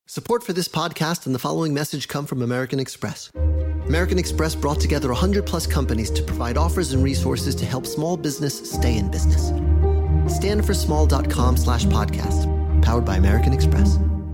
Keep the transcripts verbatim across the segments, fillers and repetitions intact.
Support for this podcast and the following message come from American Express. American Express brought together one hundred plus companies to provide offers and resources to help small business stay in business. stand for small dot com slash podcast. Powered by American Express.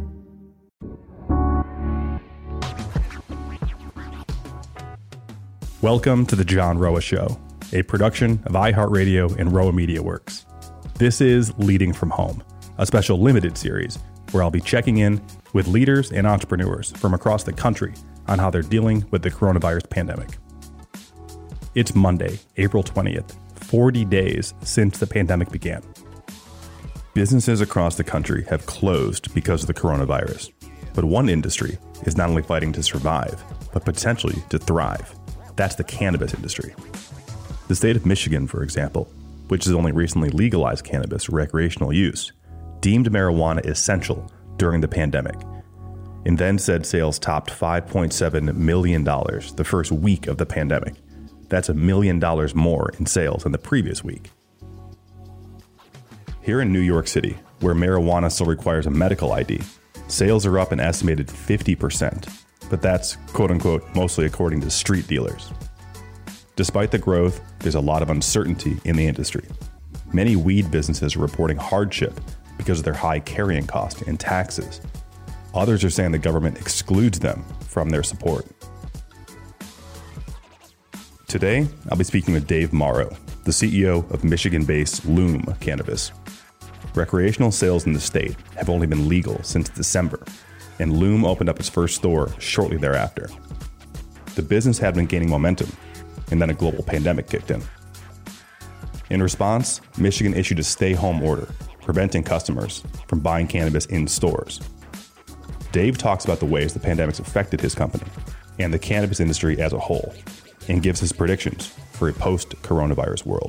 Welcome to the John Roa Show, a production of iHeartRadio and Roa Media Works. This is Leading from Home, a special limited series where I'll be checking in with leaders and entrepreneurs from across the country on how they're dealing with the coronavirus pandemic. It's Monday, April twentieth, forty days since the pandemic began. Businesses across the country have closed because of the coronavirus, but one industry is not only fighting to survive, but potentially to thrive. That's the cannabis industry. The state of Michigan, for example, which has only recently legalized cannabis for recreational use, deemed marijuana essential during the pandemic, and then said sales topped five point seven million dollars the first week of the pandemic. That's a million dollars more in sales than the previous week. Here in New York City, where marijuana still requires a medical I D, sales are up an estimated fifty percent, but that's quote-unquote mostly according to street dealers. Despite the growth, there's a lot of uncertainty in the industry. Many weed businesses are reporting hardship because of their high carrying cost and taxes. Others are saying the government excludes them from their support. Today, I'll be speaking with Dave Morrow, the C E O of Michigan-based Lume Cannabis. Recreational sales in the state have only been legal since December, and Lume opened up its first store shortly thereafter. The business had been gaining momentum, and then a global pandemic kicked in. In response, Michigan issued a stay-home order, preventing customers from buying cannabis in stores. Dave talks about the ways the pandemic's affected his company and the cannabis industry as a whole, and gives his predictions for a post-coronavirus world.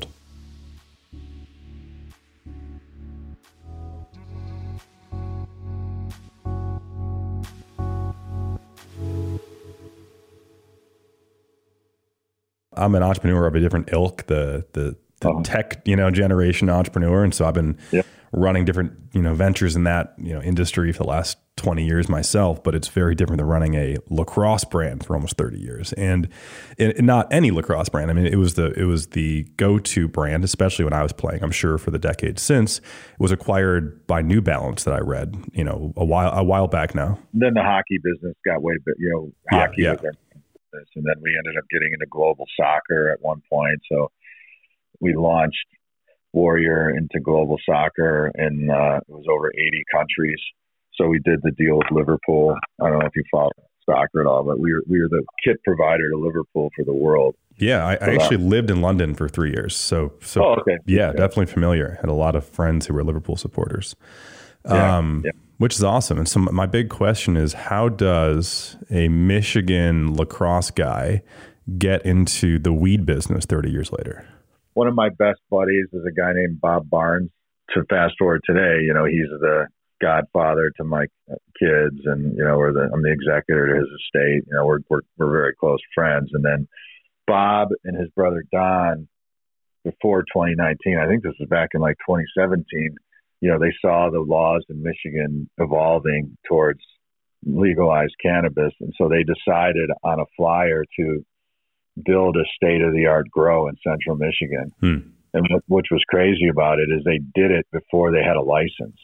I'm an entrepreneur of a different ilk, the the, the uh-huh. tech, you know, generation entrepreneur, and so I've been yep. running different, you know, ventures in that, you know, industry for the last twenty years myself. But it's very different than running a lacrosse brand for almost thirty years, and it, not any lacrosse brand. I mean, it was the it was the go-to brand, especially when I was playing. I'm sure for the decades since, it was acquired by New Balance that I read, you know, a while a while back now. Then the hockey business got way bit, you know, hockey yeah, yeah. was our business, and then we ended up getting into global soccer at one point. So we launched Warrior into global soccer, and uh, it was over eighty countries. So we did the deal with Liverpool. I don't know if you follow soccer at all, but we were we were the kit provider to Liverpool for the world. Yeah, I, I actually lived in London for three years. So, so oh, okay. yeah, okay. definitely familiar. Had a lot of friends who were Liverpool supporters, yeah, um, yeah. which is awesome. And so my big question is, how does a Michigan lacrosse guy get into the weed business thirty years later? One of my best buddies is a guy named Bob Barnes. To fast forward today, you know, he's the godfather to my kids, and you know, we're the I'm the executor to his estate. You know, we're we're we're very close friends. And then Bob and his brother Don, before twenty nineteen, I think this was back in like twenty seventeen. You know, they saw the laws in Michigan evolving towards legalized cannabis, and so they decided on a flyer to build a state-of-the-art grow in central Michigan. Hmm. And what, which was crazy about it is they did it before they had a license.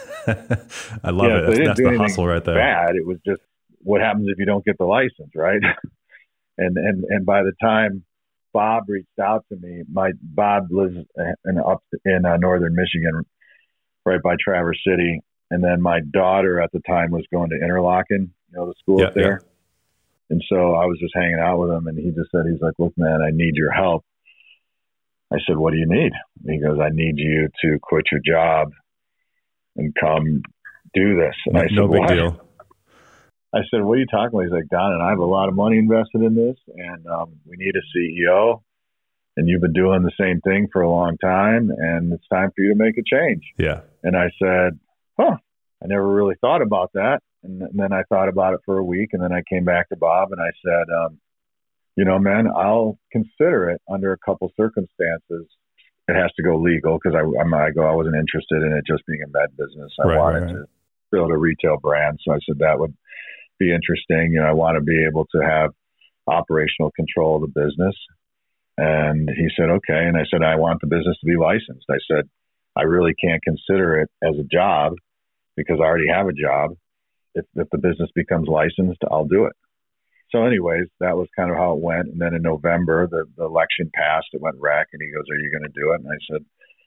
I love yeah, it. So That's, that's the hustle right there. Bad. It was just what happens if you don't get the license, right? and and and by the time Bob reached out to me, my Bob lives in up in uh, northern Michigan, right by Traverse City, and then my daughter at the time was going to Interlochen, you know, the school yeah, up there. Yeah. And so I was just hanging out with him, and he just said, he's like, "Look, man, I need your help." I said, "What do you need?" And he goes, "I need you to quit your job and come do this." And no, I said, no big "What?" deal. I said, "What are you talking about?" He's like, "Don and I have a lot of money invested in this, and um, we need a C E O. And you've been doing the same thing for a long time, and it's time for you to make a change." Yeah. And I said, "Huh, I never really thought about that." And, and then I thought about it for a week, and then I came back to Bob and I said, um, you know, man, I'll consider it under a couple circumstances. It has to go legal because I, I'm, I go, I wasn't interested in it just being a med business. I right, wanted right, right. to build a retail brand. So I said that would be interesting. You know, I want to be able to have operational control of the business. And he said, okay. And I said, I want the business to be licensed. I said, I really can't consider it as a job because I already have a job. If, if the business becomes licensed, I'll do it. So anyways, that was kind of how it went. And then in November, the, the election passed. It went rec. And he goes, are you going to do it? And I said,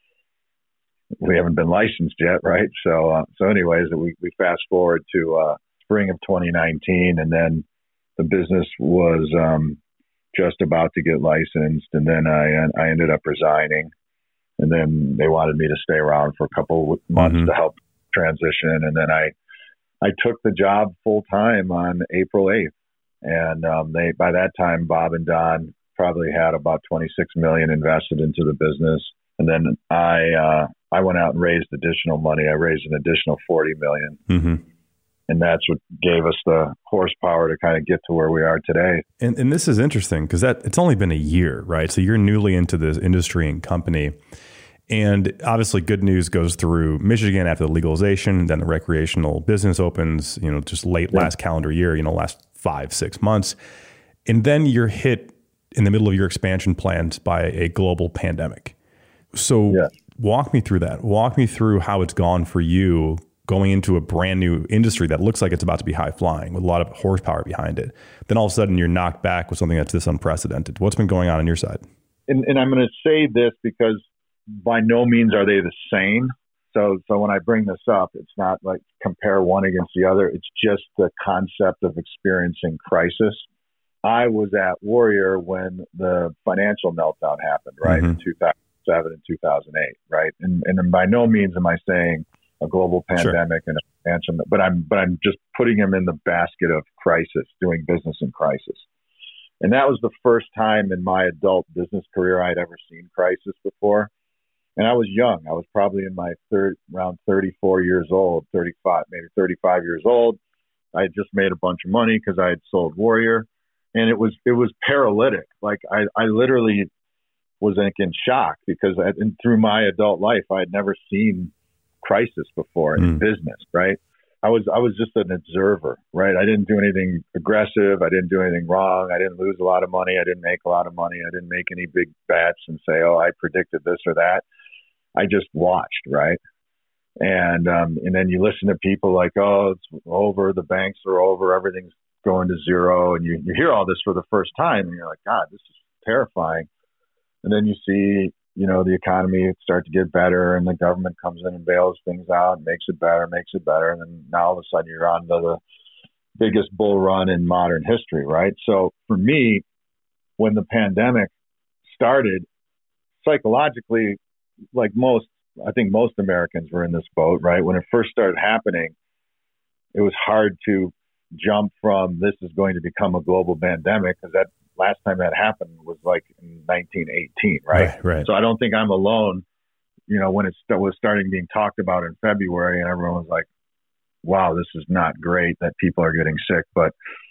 we haven't been licensed yet, right? So uh, so anyways, we, we fast forward to uh, spring of twenty nineteen. And then the business was um, just about to get licensed. And then I, I ended up resigning. And then they wanted me to stay around for a couple of months mm-hmm. to help transition. And then I I took the job full time on April eighth. And um, they, by that time, Bob and Don probably had about twenty-six million dollars invested into the business. And then I uh, I went out and raised additional money. I raised an additional forty million dollars. Mm-hmm. And that's what gave us the horsepower to kind of get to where we are today. And, and this is interesting because that it's only been a year, right? So you're newly into this industry and company. And obviously good news goes through Michigan after the legalization, then the recreational business opens, you know, just late yeah. last calendar year, you know, last five, six months. And then you're hit in the middle of your expansion plans by a global pandemic. So yeah. walk me through that. Walk me through how it's gone for you going into a brand new industry that looks like it's about to be high flying with a lot of horsepower behind it. Then all of a sudden you're knocked back with something that's this unprecedented. What's been going on on your side? And, and I'm going to say this because by no means are they the same. So, so when I bring this up, it's not like compare one against the other. It's just the concept of experiencing crisis. I was at Warrior when the financial meltdown happened, right, mm-hmm. in two thousand seven and two thousand eight, right? And, and by no means am I saying a global pandemic sure. and a financial, but I'm but I'm just putting them in the basket of crisis, doing business in crisis. And that was the first time in my adult business career I'd ever seen crisis before. And I was young. I was probably in my third, around thirty-four years old, thirty-five, maybe thirty-five years old. I had just made a bunch of money because I had sold Warrior, and it was it was paralytic. Like I, I literally was like in shock because I, and through my adult life, I had never seen crisis before in mm. business. Right? I was I was just an observer. Right? I didn't do anything aggressive. I didn't do anything wrong. I didn't lose a lot of money. I didn't make a lot of money. I didn't make any big bets and say, oh, I predicted this or that. I just watched, right? And um, and then you listen to people like, oh, it's over, the banks are over, everything's going to zero. And you, you hear all this for the first time, and you're like, God, this is terrifying. And then you see, you know, the economy start to get better, and the government comes in and bails things out, makes it better, makes it better. And then now all of a sudden you're on to the biggest bull run in modern history, right? So for me, when the pandemic started, psychologically, like most, I think most Americans were in this boat, right? When it first started happening, it was hard to jump from this is going to become a global pandemic because that last time that happened was like in nineteen eighteen, right? Right, right. So I don't think I'm alone, you know, when it st- was starting being talked about in February and everyone was like, wow, this is not great that people are getting sick, but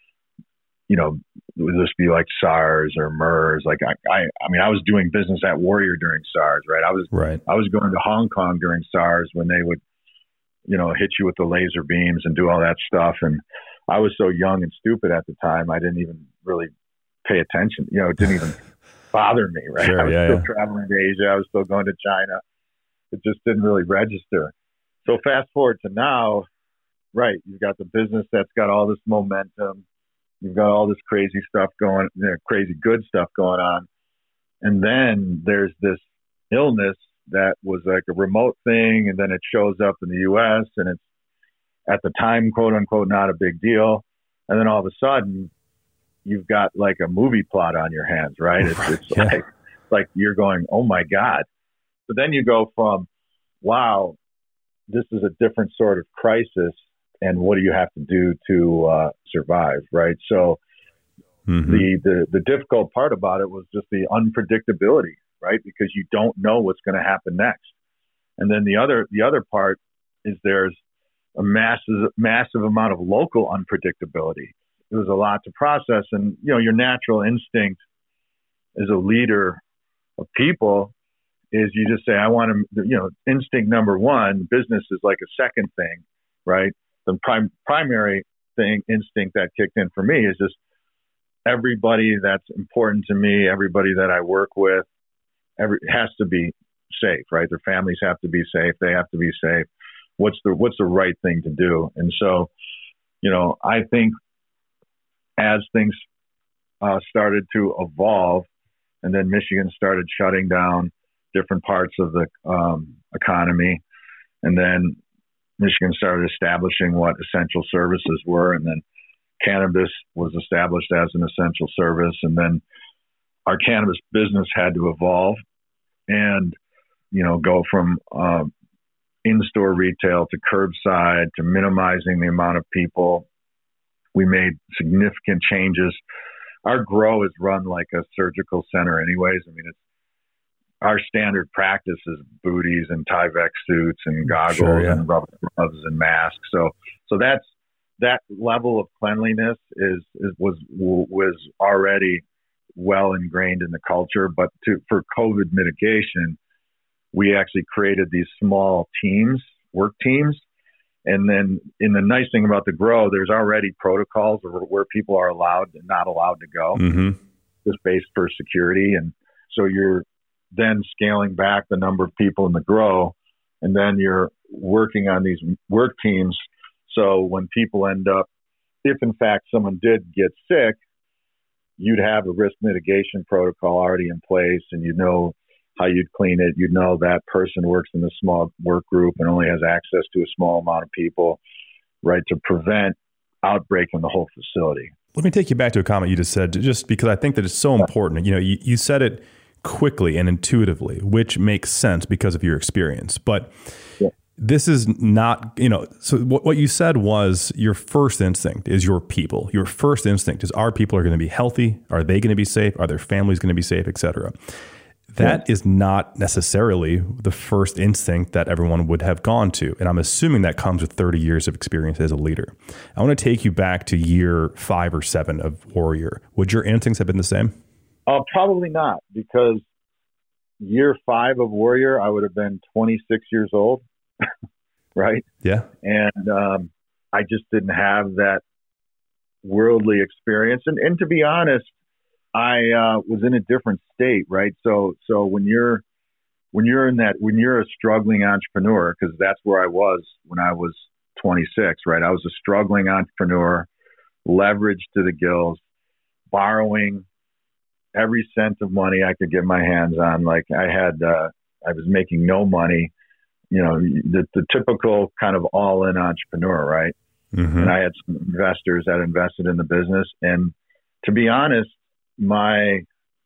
you know, would this be like SARS or MERS? Like, I, I, I mean, I was doing business at Warrior during SARS, right? I was, right. I was going to Hong Kong during SARS when they would, you know, hit you with the laser beams and do all that stuff. And I was so young and stupid at the time, I didn't even really pay attention. You know, it didn't even bother me, right? Sure, I was yeah, still yeah. traveling to Asia. I was still going to China. It just didn't really register. So fast forward to now, right? You've got the business that's got all this momentum. You've got all this crazy stuff going, you know, crazy good stuff going on. And then there's this illness that was like a remote thing. And then it shows up in the U S and it's at the time, quote unquote, not a big deal. And then all of a sudden you've got like a movie plot on your hands, right? It's, it's yeah. like, like you're going, oh my God. So then you go from, wow, this is a different sort of crisis. And what do you have to do to uh, survive, right? So mm-hmm. the, the the difficult part about it was just the unpredictability, right? Because you don't know what's going to happen next. And then the other the other part is there's a massive massive amount of local unpredictability. It was a lot to process, and you know your natural instinct as a leader of people is you just say, I want to, you know, instinct number one, business is like a second thing, right? the prim- primary thing, instinct that kicked in for me is just everybody that's important to me, everybody that I work with, every has to be safe, right? Their families have to be safe. They have to be safe. What's the what's the right thing to do? And so, you know, I think as things uh, started to evolve, and then Michigan started shutting down different parts of the um, economy, and then Michigan started establishing what essential services were, and then cannabis was established as an essential service, and then our cannabis business had to evolve and, you know, go from uh, in-store retail to curbside to minimizing the amount of people. We made significant changes. Our grow is run like a surgical center anyways. I mean, it's our standard practice is booties and Tyvek suits and goggles sure, yeah. and rubber gloves and masks. So, so that's, that level of cleanliness is, is was was already well ingrained in the culture. But to, for COVID mitigation, we actually created these small teams, work teams. And then in the nice thing about the grow, there's already protocols where people are allowed and not allowed to go, mm-hmm. just based for security. And so you're then scaling back the number of people in the grow, and then you're working on these work teams. So when people end up, if in fact someone did get sick, you'd have a risk mitigation protocol already in place, and you know how you'd clean it. You'd know that person works in a small work group and only has access to a small amount of people, right, to prevent outbreak in the whole facility. Let me take you back to a comment you just said, just because I think that it's so important. You know, you, you said it quickly and intuitively, which makes sense because of your experience. But yeah. This is not, you know, so what, what you said was your first instinct is your people. Your first instinct is our people are going to be healthy. Are they going to be safe? Are their families going to be safe, et cetera? That yeah. is not necessarily the first instinct that everyone would have gone to. And I'm assuming that comes with thirty years of experience as a leader. I want to take you back to year five or seven of Warrior. Would your instincts have been the same? Uh, probably not, because year five of Warrior, I would have been twenty-six years old. Right. Yeah. And um, I just didn't have that worldly experience. And, and to be honest, I uh, was in a different state. Right. So, so when you're, when you're in that, when you're a struggling entrepreneur, because that's where I was when I was twenty-six, right. I was a struggling entrepreneur, leveraged to the gills, borrowing every cent of money I could get my hands on. Like I had, uh, I was making no money. You know, the, the typical kind of all-in entrepreneur, right? Mm-hmm. And I had some investors that invested in the business. And to be honest, my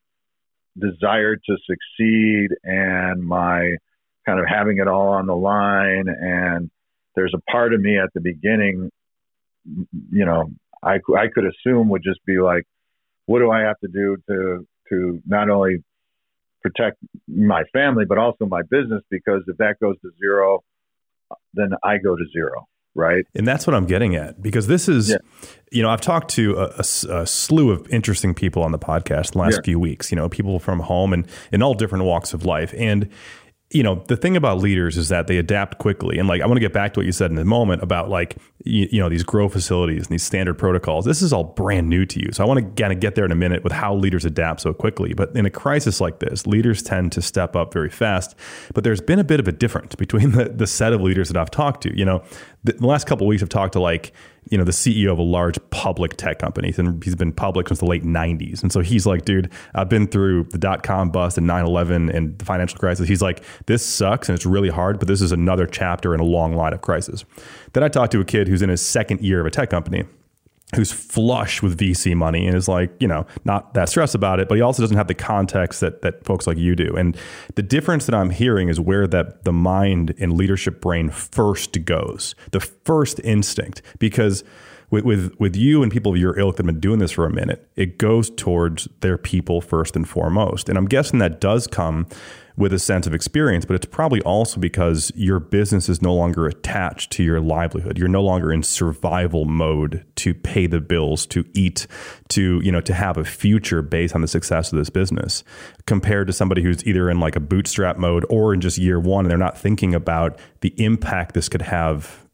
desire to succeed and my kind of having it all on the line, and there's a part of me at the beginning, you know, I, I could assume would just be like, what do I have to do to to not only protect my family, but also my business, because if that goes to zero, then I go to zero. Right. And that's what I'm getting at, because this is, yeah. you know, I've talked to a, a, a slew of interesting people on the podcast the last yeah. few weeks, you know, people from home and in all different walks of life. And, you know, the thing about leaders is that they adapt quickly. And like, I want to get back to what you said in a moment about like, you, you know, these grow facilities and these standard protocols. This is all brand new to you. So I want to kind of get there in a minute with how leaders adapt so quickly. But in a crisis like this, leaders tend to step up very fast. But there's been a bit of a difference between the, the set of leaders that I've talked to. You know, the, the last couple of weeks I've talked to like, you know, the C E O of a large public tech company, and he's been public since the late nineties. And so he's like, dude, I've been through the dot-com bust and nine eleven and the financial crisis. He's like, this sucks and it's really hard, but this is another chapter in a long line of crisis. Then I talked to a kid who's in his second year of a tech company, who's flush with V C money and is like, you know, not that stressed about it, but he also doesn't have the context that that folks like you do. And the difference that I'm hearing is where that the mind and leadership brain first goes, the first instinct, because with, with, with you and people of your ilk that have been doing this for a minute, it goes towards their people first and foremost. And I'm guessing that does come with a sense of experience, but it's probably also because your business is no longer attached to your livelihood. You're no longer in survival mode to pay the bills, to eat, to, you know, to have a future based on the success of this business, compared to somebody who's either in like a bootstrap mode or in just year one, and they're not thinking about the impact this could have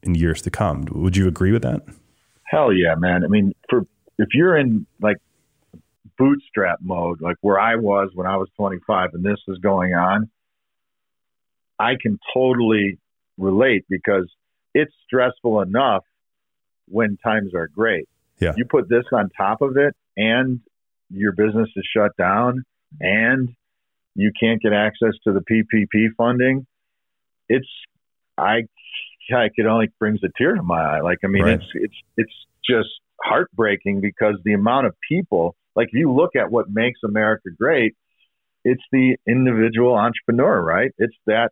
in years to come. Would you agree with that? Hell yeah, man. I mean, for if you're in like bootstrap mode, like where I was when I was twenty-five and this is going on, I can totally relate because it's stressful enough when times are great. Yeah. You put this on top of it and your business is shut down and you can't get access to the P P P funding. It's, I, I could only brings a tear to my eye. Like, I mean, right. it's, it's, it's just heartbreaking because the amount of people, like if you look at what makes America great, it's the individual entrepreneur, right? It's that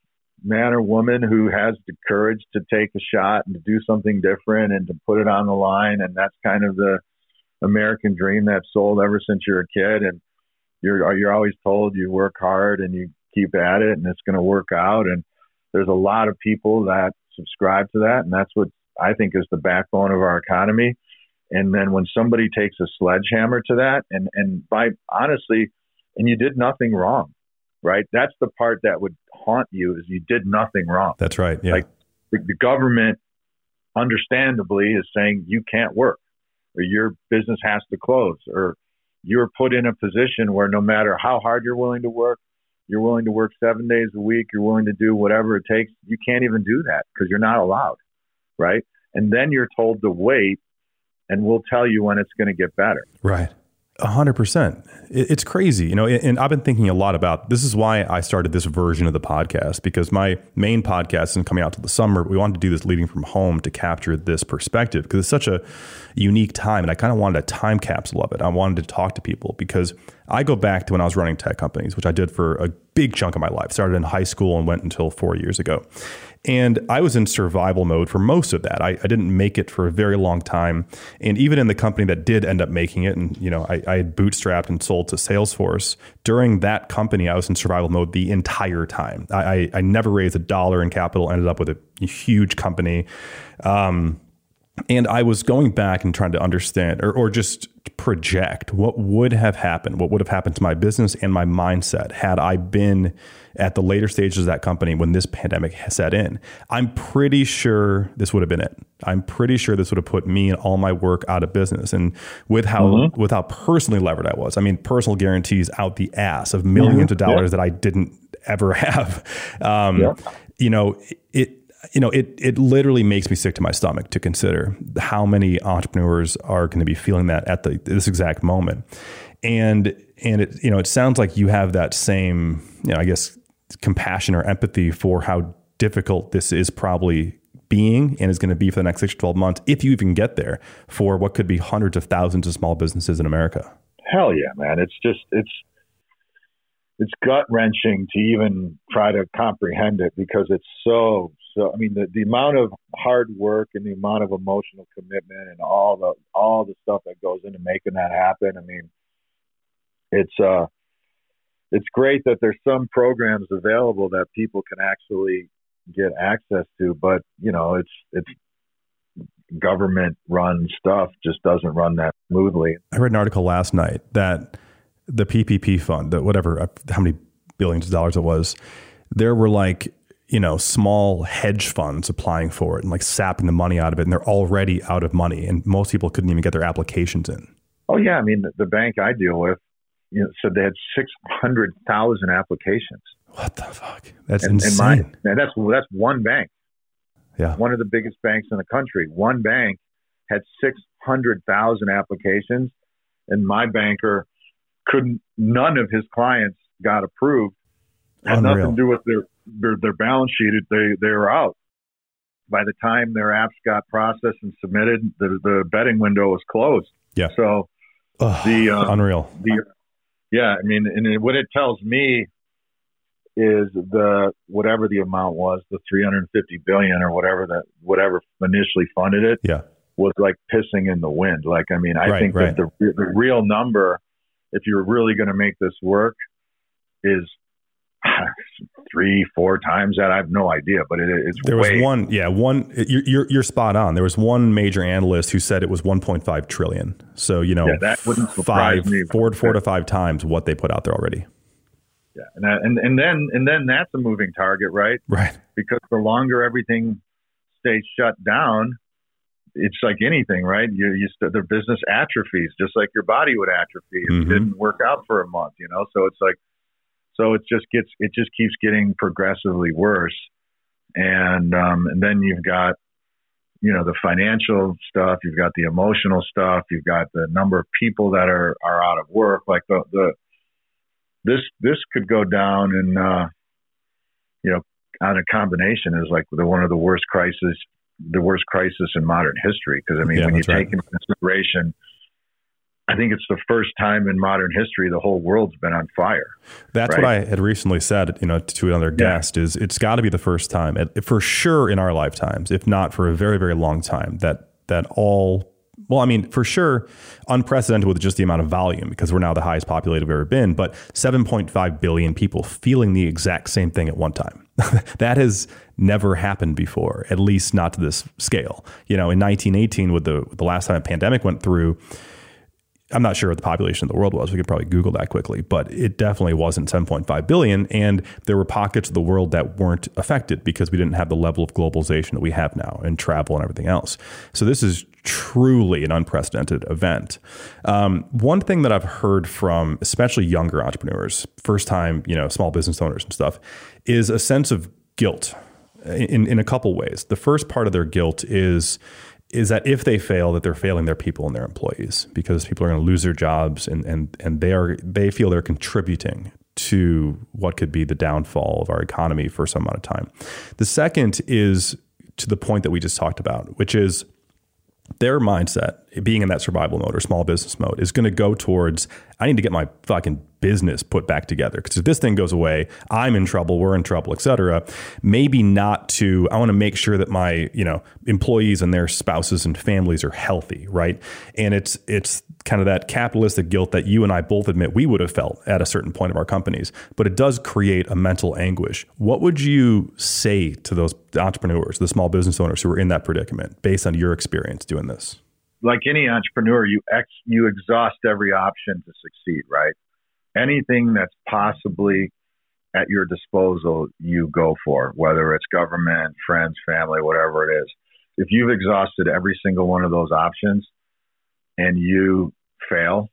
man or woman who has the courage to take a shot and to do something different and to put it on the line. And that's kind of the American dream that's sold ever since you're a kid. And you're, you're always told you work hard and you keep at it and it's going to work out. And there's a lot of people that subscribe to that. And that's what I think is the backbone of our economy. And then when somebody takes a sledgehammer to that and, and by honestly, and you did nothing wrong, right? That's the part that would haunt you is you did nothing wrong. That's right. Yeah. Like the, the government understandably is saying you can't work or your business has to close or you're put in a position where no matter how hard you're willing to work, you're willing to work seven days a week, you're willing to do whatever it takes. You can't even do that because you're not allowed. Right. And then you're told to wait and we'll tell you when it's going to get better. Right. A hundred percent. It's crazy, you know, and I've been thinking a lot about, this is why I started this version of the podcast, because my main podcast isn't coming out till the summer. We wanted to do this leading from home to capture this perspective because it's such a unique time. And I kind of wanted a time capsule of it. I wanted to talk to people because I go back to when I was running tech companies, which I did for a big chunk of my life, started in high school and went until four years ago. And I was in survival mode for most of that. I, I didn't make it for a very long time. And even in the company that did end up making it, and you know, I, I had bootstrapped and sold to Salesforce. During that company, I was in survival mode the entire time. I, I, I never raised a dollar in capital, ended up with a, a huge company. Um, and I was going back and trying to understand or, or just project what would have happened, what would have happened to my business and my mindset had I been at the later stages of that company when this pandemic set in. I'm pretty sure this would have been it. I'm pretty sure this would have put me and all my work out of business. And with how mm-hmm. with how personally levered I was, I mean, personal guarantees out the ass of millions mm-hmm. of dollars yeah. that I didn't ever have. Um, yeah. You know, it. You know, it it literally makes me sick to my stomach to consider how many entrepreneurs are going to be feeling that at the this exact moment. And and it you know, it sounds like you have that same, you know, I guess compassion or empathy for how difficult this is probably being and is going to be for the next six to twelve months, if you even get there, for what could be hundreds of thousands of small businesses in America. Hell yeah, man. It's just it's it's gut wrenching to even try to comprehend it because it's so So, I mean, the, the amount of hard work and the amount of emotional commitment and all the all the stuff that goes into making that happen. I mean, it's uh, it's great that there's some programs available that people can actually get access to, but you know, it's it's government run stuff just doesn't run that smoothly. I read an article last night that the P P P fund, that whatever, how many billions of dollars it was, there were like, you know, small hedge funds applying for it and like sapping the money out of it. And they're already out of money. And most people couldn't even get their applications in. Oh, yeah. I mean, the, the bank I deal with, you know, said they had six hundred thousand applications. What the fuck? That's and, insane. And my, that's, that's one bank. Yeah. One of the biggest banks in the country. One bank had six hundred thousand applications. And my banker couldn't, none of his clients got approved. Had Unreal. Nothing to do with their, their, their balance sheet. They, they were out. By the time their apps got processed and submitted, the, the betting window was closed. Yeah. So Ugh, the, uh, unreal. The, yeah. I mean, and it, what it tells me is the, whatever the amount was, the three hundred fifty billion or whatever that, whatever initially funded it. Yeah. Was like pissing in the wind. Like, I mean, I right, think right. that the, the real number, if you're really going to make this work, is three, four times that. I have no idea, but it, it's there way. was one. Yeah. One, you're, you're, you're spot on. There was one major analyst who said it was one point five trillion. So, you know, yeah, that wouldn't surprise five, me. four, four to five times what they put out there already. Yeah. And, that, and, and then, and then that's a moving target, right? Right. Because the longer everything estate shut down, it's like anything, right? You, you st- their business atrophies, just like your body would atrophy if Mm-hmm. it didn't work out for a month, you know? So it's like, so it just gets, it just keeps getting progressively worse. And, um, and then you've got, you know, the financial stuff, you've got the emotional stuff, you've got the number of people that are, are out of work. Like the, the, this, this could go down and, uh, you know, on a combination is like the, one of the worst crises, the worst crisis in modern history. Cause I mean, Yeah, when you that's right. take into consideration, I think it's the first time in modern history the whole world's been on fire. That's right? what I had recently said, you know, to another guest, yeah. is it's got to be the first time, for sure, in our lifetimes, if not for a very, very long time, that that all, well, I mean, for sure, unprecedented with just the amount of volume, because we're now the highest populated we've ever been, but seven point five billion people feeling the exact same thing at one time. That has never happened before, at least not to this scale. You know, in nineteen eighteen, with the, the last time a pandemic went through, I'm not sure what the population of the world was. We could probably Google that quickly, but it definitely wasn't seven point five billion. And there were pockets of the world that weren't affected because we didn't have the level of globalization that we have now and travel and everything else. So this is truly an unprecedented event. Um, one thing that I've heard from especially younger entrepreneurs, first time, you know, small business owners and stuff, is a sense of guilt in, in a couple ways. The first part of their guilt is is that if they fail, that they're failing their people and their employees, because people are going to lose their jobs and, and, and they are, they feel they're contributing to what could be the downfall of our economy for some amount of time. The second is to the point that we just talked about, which is their mindset, being in that survival mode or small business mode, is going to go towards, I need to get my fucking business put back together. Because if this thing goes away, I'm in trouble, we're in trouble, et cetera. Maybe not to, I want to make sure that my, you know, employees and their spouses and families are healthy, right? And it's it's kind of that capitalistic guilt that you and I both admit we would have felt at a certain point of our companies, but it does create a mental anguish. What would you say to those entrepreneurs, the small business owners who are in that predicament, based on your experience doing this? Like any entrepreneur, you ex, you exhaust every option to succeed, right? Anything that's possibly at your disposal, you go for, whether it's government, friends, family, whatever it is. If you've exhausted every single one of those options and you fail,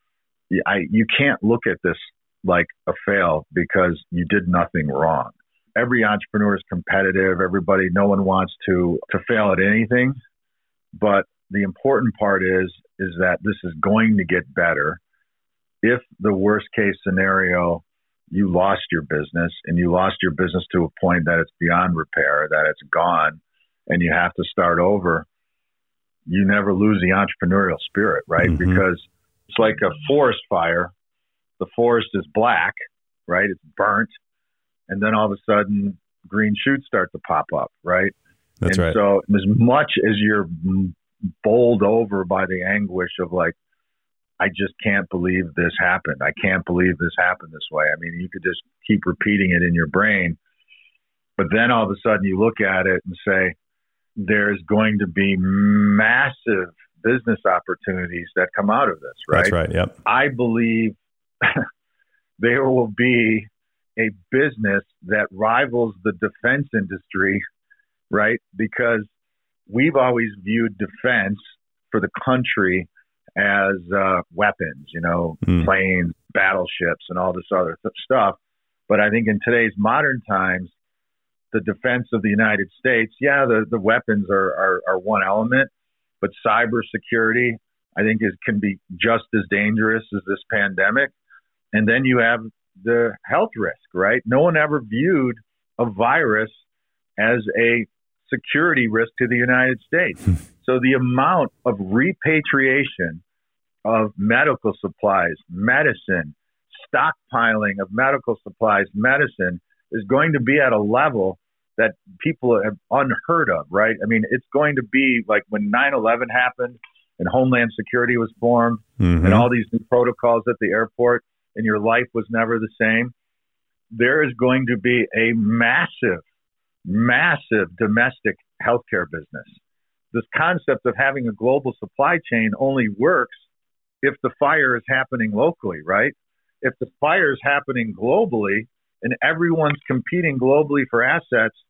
I, you can't look at this like a fail because you did nothing wrong. Every entrepreneur is competitive. Everybody, no one wants to, to fail at anything. But the important part is, is that this is going to get better. If the worst case scenario, you lost your business and you lost your business to a point that it's beyond repair, that it's gone and you have to start over, you never lose the entrepreneurial spirit, right? Mm-hmm. Because it's like a forest fire. The forest is black, right? It's burnt. And then all of a sudden green shoots start to pop up, right? That's and right. So as much as you're bowled over by the anguish of like, I just can't believe this happened. I can't believe this happened this way. I mean, you could just keep repeating it in your brain. But then all of a sudden you look at it and say, there's going to be massive business opportunities that come out of this, right? That's right, yep. I believe there will be a business that rivals the defense industry, right? Because we've always viewed defense for the country as uh, weapons, you know, mm. planes, battleships, and all this other th- stuff. But I think in today's modern times, the defense of the United States, yeah, the, the weapons are, are, are one element, but cybersecurity, I think, is can be just as dangerous as this pandemic. And then you have the health risk, right? No one ever viewed a virus as a security risk to the United States. So the amount of repatriation of medical supplies, medicine, stockpiling of medical supplies, medicine is going to be at a level that people have unheard of, right? I mean, it's going to be like when nine eleven happened and Homeland Security was formed mm-hmm. and all these new protocols at the airport and your life was never the same. There is going to be a massive, massive domestic healthcare business. This concept of having a global supply chain only works if the fire is happening locally, right? If the fire is happening globally and everyone's competing globally for assets,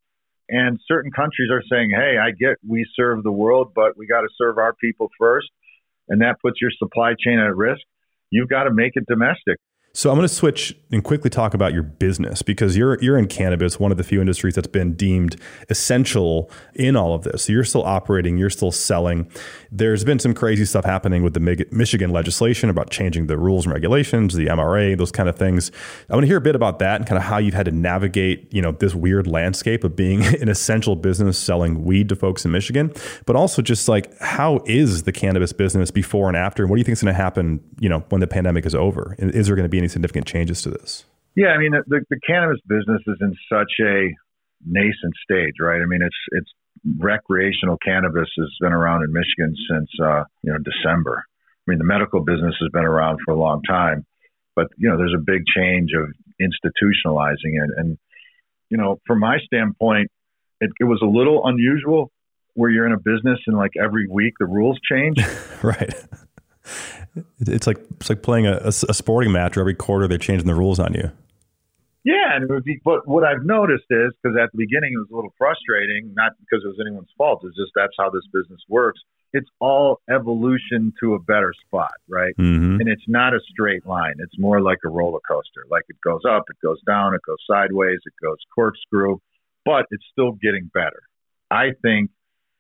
And certain countries are saying, hey, I get we serve the world, but we got to serve our people first. And that puts your supply chain at risk. You've got to make it domestic. So I'm going to switch and quickly talk about your business, because you're you're in cannabis, one of the few industries that's been deemed essential in all of this. So you're still operating, you're still selling. There's been some crazy stuff happening with the Michigan legislation about changing the rules and regulations, the M R A, those kind of things. I want to hear a bit about that and kind of how you've had to navigate, you know, this weird landscape of being an essential business selling weed to folks in Michigan, but also just like, how is the cannabis business before and after? And what do you think is going to happen, you know, when the pandemic is over? Is there going to be any significant changes to this? Yeah, I mean, the, the cannabis business is in such a nascent stage, right? I mean, it's it's recreational cannabis has been around in Michigan since uh, you know December. I mean, the medical business has been around for a long time, but you know, there's a big change of institutionalizing it. And you know, from my standpoint, it, it was a little unusual where you're in a business and like every week the rules change. Right. It's like it's like playing a, a sporting match where every quarter they're changing the rules on you. Yeah, and it would be, but what I've noticed is, because at the beginning it was a little frustrating, not because it was anyone's fault, it's just that's how this business works. It's all evolution to a better spot, right? Mm-hmm. And it's not a straight line. It's more like a roller coaster. Like it goes up, it goes down, it goes sideways, it goes corkscrew, but it's still getting better. I think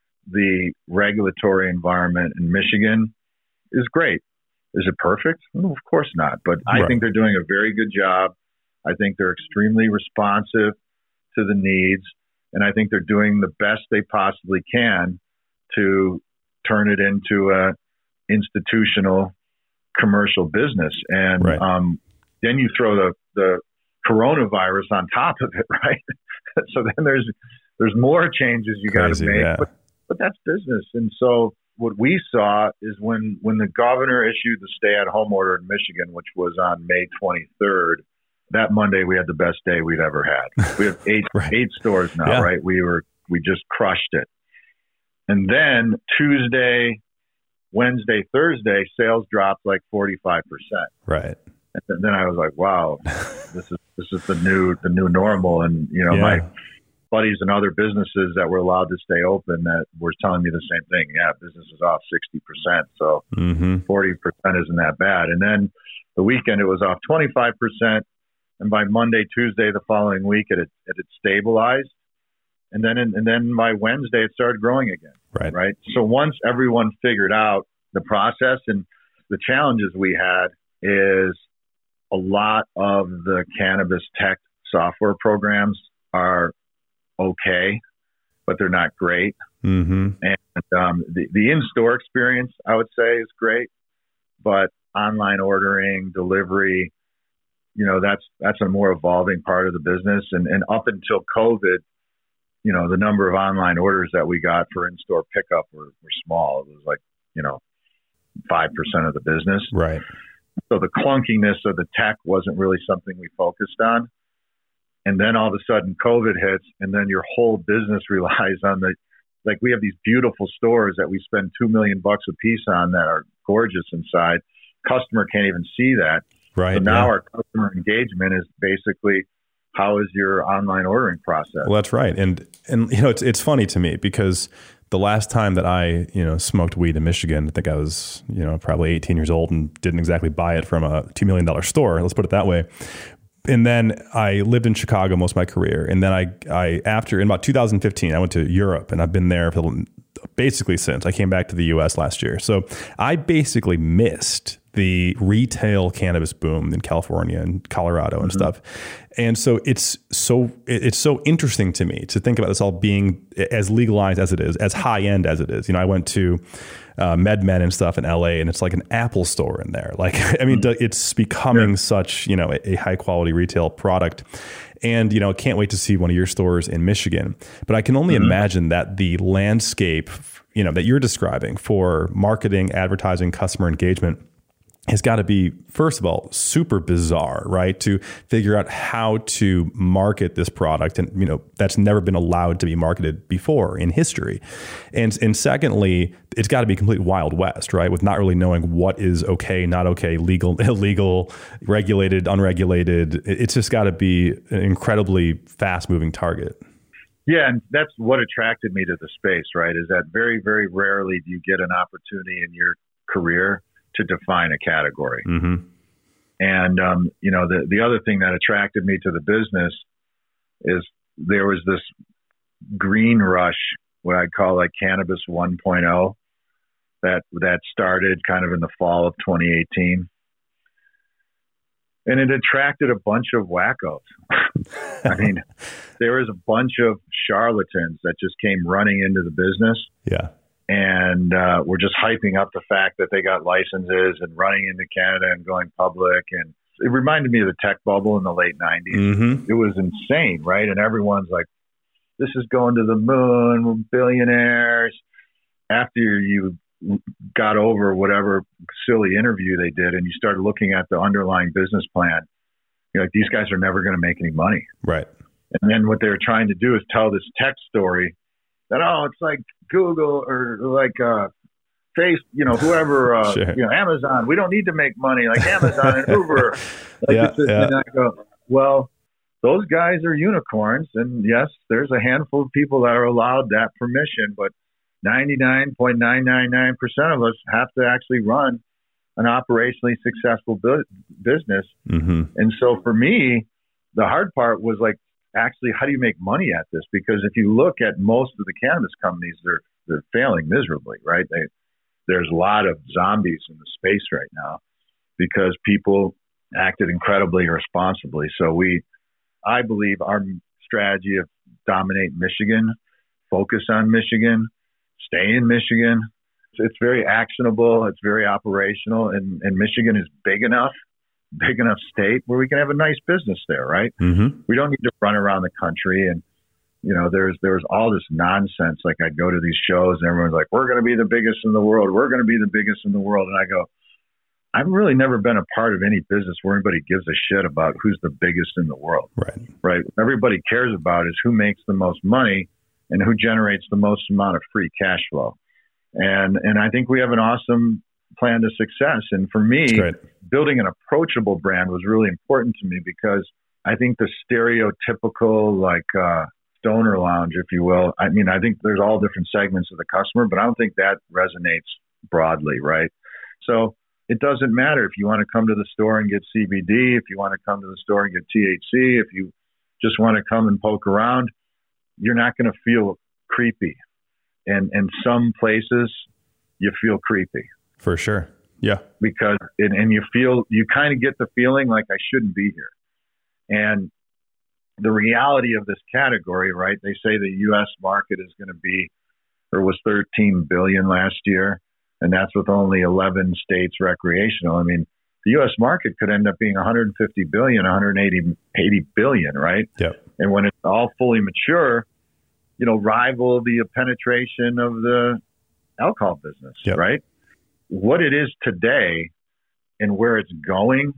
the regulatory environment in Michigan is great. Is it perfect? Well, of course not. But I right. think they're doing a very good job. I think they're extremely responsive to the needs. And I think they're doing the best they possibly can to turn it into a institutional commercial business. And right. um, then you throw the, the coronavirus on top of it, right? So then there's there's more changes you got to make. Yeah. But, but that's business. And so what we saw is when, when the governor issued the stay-at-home order in Michigan, which was on May twenty-third, that Monday we had the best day we'd ever had. We have eight right. eight stores now, yeah. right? We were we just crushed it. And then Tuesday, Wednesday, Thursday, sales dropped like forty-five percent. Right. And then I was like, wow, this is this is the new the new normal. And you know, yeah. my buddies and other businesses that were allowed to stay open that were telling me the same thing. Yeah, business is off sixty percent. So mm-hmm. forty percent isn't that bad. And then the weekend, it was off twenty-five percent. And by Monday, Tuesday, the following week, it had, it had stabilized. And then, and then by Wednesday, it started growing again. Right. Right. So once everyone figured out the process, and the challenges we had is a lot of the cannabis tech software programs are okay, but they're not great. Mm-hmm. And um, the, the in-store experience, I would say, is great, but online ordering, delivery, you know, that's that's a more evolving part of the business. And, and up until COVID, you know, the number of online orders that we got for in-store pickup were, were small. It was like, you know, five percent of the business. Right. So the clunkiness of the tech wasn't really something we focused on. And then all of a sudden COVID hits, and then your whole business relies on the, like we have these beautiful stores that we spend two million bucks a piece on that are gorgeous inside. Customer can't even see that. Right. So now yeah. our customer engagement is basically, how is your online ordering process? Well, that's right. And, and you know, it's it's funny to me because the last time that I, you know, smoked weed in Michigan, I think I was, you know, probably eighteen years old and didn't exactly buy it from a two million dollars store. Let's put it that way. And then I lived in Chicago most of my career. And then I, I after, in about two thousand fifteen, I went to Europe, and I've been there for basically since. I came back to the U S last year. So I basically missed the retail cannabis boom in California and Colorado and mm-hmm. stuff. And so it's so it's so interesting to me to think about this all being as legalized as it is, as high end as it is. You know, I went to uh, MedMen and stuff in L A, and it's like an Apple store in there. Like, I mean, mm-hmm. it's becoming yeah. such, you know, a, a high quality retail product. And, you know, can't wait to see one of your stores in Michigan. But I can only mm-hmm. imagine that the landscape, you know, that you're describing for marketing, advertising, customer engagement has got to be, first of all, super bizarre, right? To figure out how to market this product. And, you know, that's never been allowed to be marketed before in history. And, and secondly, it's got to be complete Wild West, right? With not really knowing what is okay, not okay, legal, illegal, regulated, unregulated. It's just got to be an incredibly fast moving target. Yeah, and that's what attracted me to the space, right? Is that very, very rarely do you get an opportunity in your career to define a category. Mm-hmm. And, um, you know, the, the other thing that attracted me to the business is there was this green rush, what I'd call like cannabis one point oh, that, that started kind of in the fall of twenty eighteen. And it attracted a bunch of wackos. I mean, there was a bunch of charlatans that just came running into the business. Yeah. And uh, we're just hyping up the fact that they got licenses and running into Canada and going public. And it reminded me of the tech bubble in the late nineties. Mm-hmm. It was insane, right? And everyone's like, this is going to the moon, we're billionaires. After you got over whatever silly interview they did and you started looking at the underlying business plan, you're like, these guys are never going to make any money. Right. And then what they're trying to do is tell this tech story that, oh, it's like Google or like uh, Face, you know, whoever, uh, sure. you know, Amazon. We don't need to make money like Amazon and Uber. Like yeah, yeah. And I go, well, those guys are unicorns. And yes, there's a handful of people that are allowed that permission, but ninety-nine point nine nine nine percent of us have to actually run an operationally successful bu- business. Mm-hmm. And so for me, the hard part was like, actually, how do you make money at this? Because if you look at most of the cannabis companies, they're they're failing miserably, right? They, there's a lot of zombies in the space right now because people acted incredibly irresponsibly. So we, I believe our strategy of dominate Michigan, focus on Michigan, stay in Michigan, it's very actionable, it's very operational, and, and Michigan is big enough, big enough state where we can have a nice business there, right? Mm-hmm. We don't need to run around the country. And, you know, there's there's all this nonsense. Like I'd go to these shows and everyone's like, we're going to be the biggest in the world. We're going to be the biggest in the world. And I go, I've really never been a part of any business where anybody gives a shit about who's the biggest in the world. Right. Right. What everybody cares about is who makes the most money and who generates the most amount of free cash flow. And and I think we have an awesome plan to success. And for me, building an approachable brand was really important to me because I think the stereotypical, like, uh, stoner lounge, if you will, I mean, I think there's all different segments of the customer, but I don't think that resonates broadly, right? So it doesn't matter if you want to come to the store and get C B D, if you want to come to the store and get T H C, if you just want to come and poke around, you're not going to feel creepy. And in some places, you feel creepy. For sure. Yeah. Because, it, and you feel, you kind of get the feeling like I shouldn't be here. And the reality of this category, right? They say the U S market is going to be, or was thirteen billion last year. And that's with only eleven states recreational. I mean, the U S market could end up being one hundred fifty billion, one hundred eighty billion, right? Yep. And when it's all fully mature, you know, rival the penetration of the alcohol business, yep. right? What it is today and where it's going,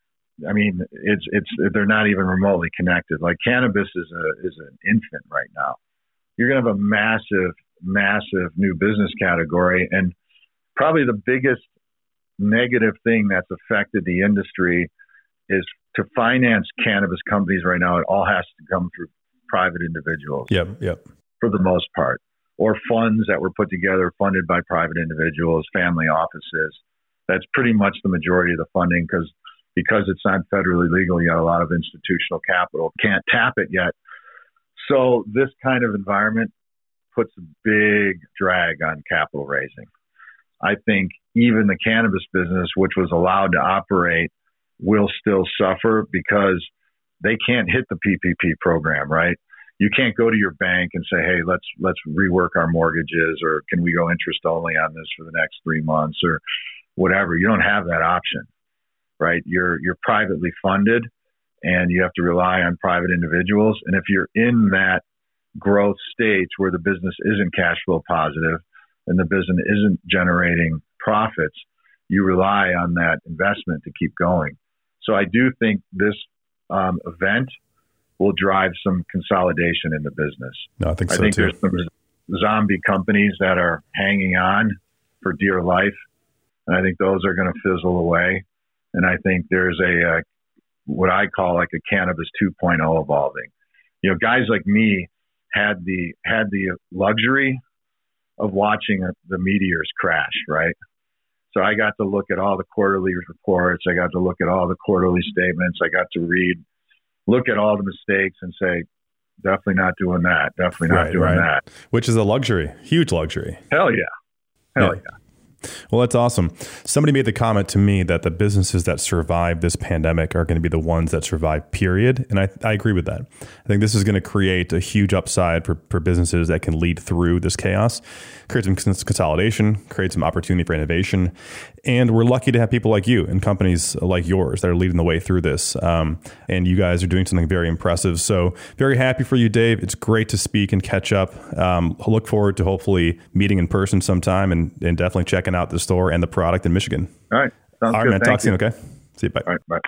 I mean, it's it's they're not even remotely connected. Like cannabis is a is an infant right now. You're going to have a massive, massive new business category, and probably the biggest negative thing that's affected the industry is to finance cannabis companies right now. It all has to come through private individuals. Yep, yep. For the most part, or funds that were put together, funded by private individuals, family offices. That's pretty much the majority of the funding because because it's not federally legal. You got a lot of institutional capital, can't tap it yet. So this kind of environment puts a big drag on capital raising. I think even the cannabis business, which was allowed to operate, will still suffer because they can't hit the P P P program, right? You can't go to your bank and say, hey, let's let's rework our mortgages, or can we go interest only on this for the next three months or whatever. You don't have that option, right? You're you're privately funded and you have to rely on private individuals. And if you're in that growth stage where the business isn't cash flow positive and the business isn't generating profits, you rely on that investment to keep going. So I do think this um, event will drive some consolidation in the business. No, I think so I think too. There's some zombie companies that are hanging on for dear life, and I think those are going to fizzle away. And I think there's a, uh, what I call like a cannabis two point oh evolving. You know, guys like me had the had the luxury of watching the meteors crash, right? So I got to look at all the quarterly reports. I got to look at all the quarterly statements. I got to read, look at all the mistakes and say, definitely not doing that. Definitely not right, doing right. that. Which is a luxury, huge luxury. Hell yeah. Hell yeah. yeah. Well, that's awesome. Somebody made the comment to me that the businesses that survive this pandemic are going to be the ones that survive, period. And I, I agree with that. I think this is going to create a huge upside for, for businesses that can lead through this chaos, create some consolidation, create some opportunity for innovation. And we're lucky to have people like you and companies like yours that are leading the way through this. Um, and you guys are doing something very impressive. So very happy for you, Dave. It's great to speak and catch up. Um, I look forward to hopefully meeting in person sometime and, and definitely checking out the store and the product in Michigan. All right. Sounds All right, good. man. Thank Talk soon, you. okay? See you. Bye. All right. Bye.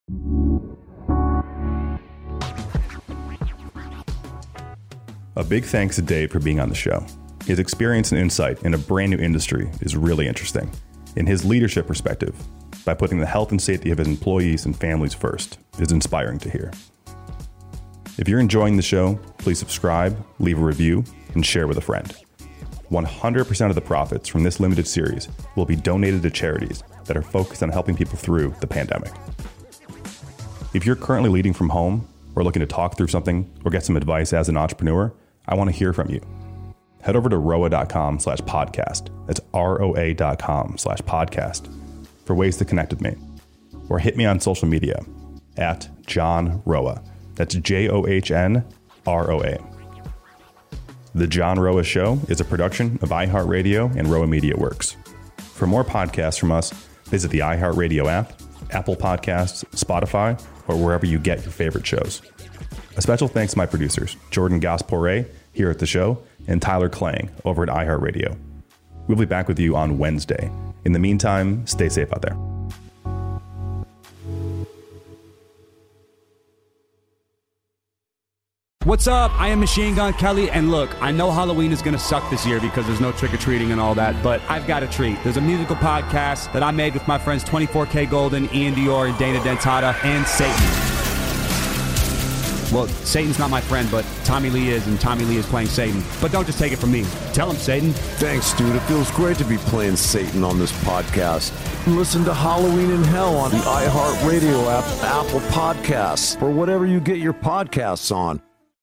A big thanks to Dave for being on the show. His experience and insight in a brand new industry is really interesting. In his leadership perspective, by putting the health and safety of his employees and families first, is inspiring to hear. If you're enjoying the show, please subscribe, leave a review, and share with a friend. one hundred percent of the profits from this limited series will be donated to charities that are focused on helping people through the pandemic. If you're currently leading from home or looking to talk through something or get some advice as an entrepreneur, I want to hear from you. Head over to roa.com slash podcast. That's R-O-A dot com slash podcast for ways to connect with me. Or hit me on social media at John Roa. That's J O H N R O A. The John Roa Show is a production of iHeartRadio and Roa Media Works. For more podcasts from us, visit the iHeartRadio app, Apple Podcasts, Spotify, or wherever you get your favorite shows. A special thanks to my producers, Jordan Gaspore here at the show, and Tyler Klang over at iHeartRadio. We'll be back with you on Wednesday. In the meantime, stay safe out there. What's up? I am Machine Gun Kelly, and look, I know Halloween is going to suck this year because there's no trick-or-treating and all that, but I've got a treat. There's a musical podcast that I made with my friends twenty-four K Golden, Ian Dior, and Dana Dentata, and Satan. Well, Satan's not my friend, but Tommy Lee is, and Tommy Lee is playing Satan. But don't just take it from me. Tell him, Satan. Thanks, dude. It feels great to be playing Satan on this podcast. Listen to Halloween in Hell on the iHeartRadio app, Apple Podcasts, or whatever you get your podcasts on.